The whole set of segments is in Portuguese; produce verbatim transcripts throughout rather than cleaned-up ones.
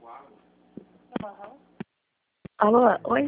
Alô, oi?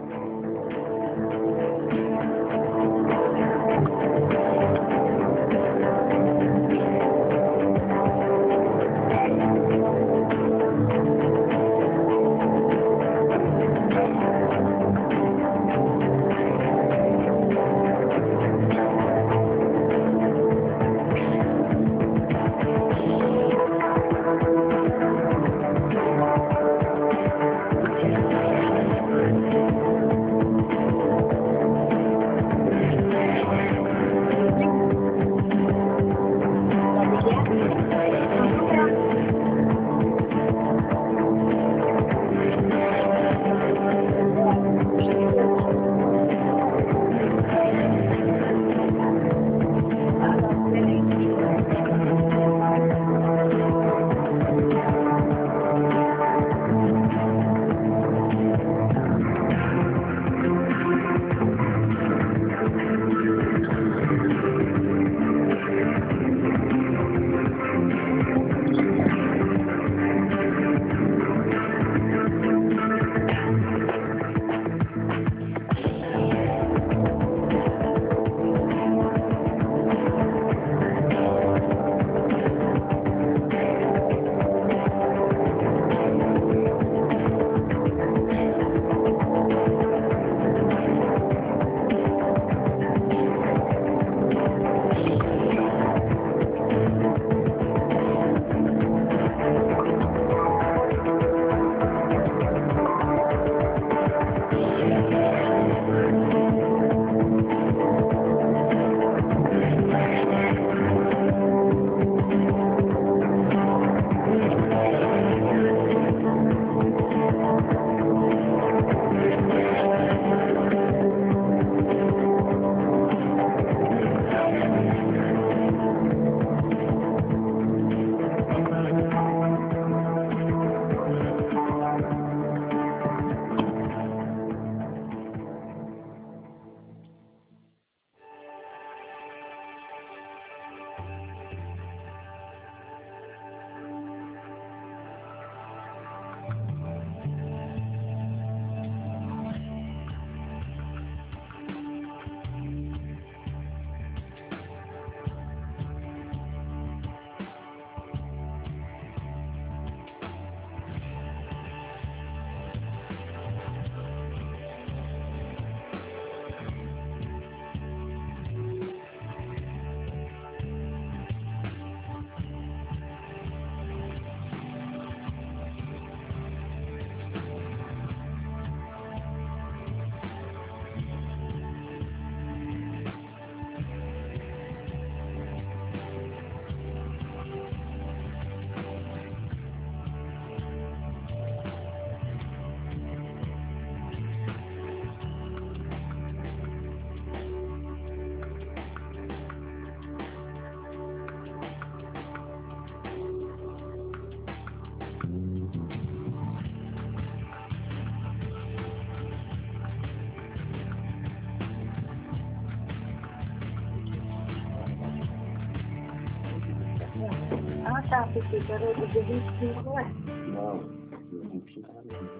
Ah, tá, porque era do dia vinte e cinco, não é? Não, eu não tinha nada.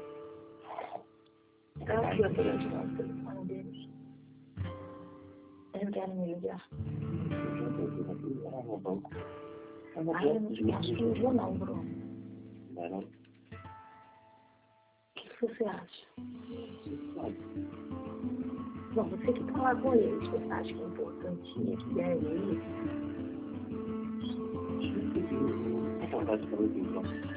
Então, aqui, eu tenho o telefone deles. Eles não querem me ligar. Eu já tentei aqui, era no banco. Ah, eu não acho que liga não, Bruno. Não era? O que você acha? Bom, você que tá lá com eles, você acha que é importante que é ele? A saudade também tem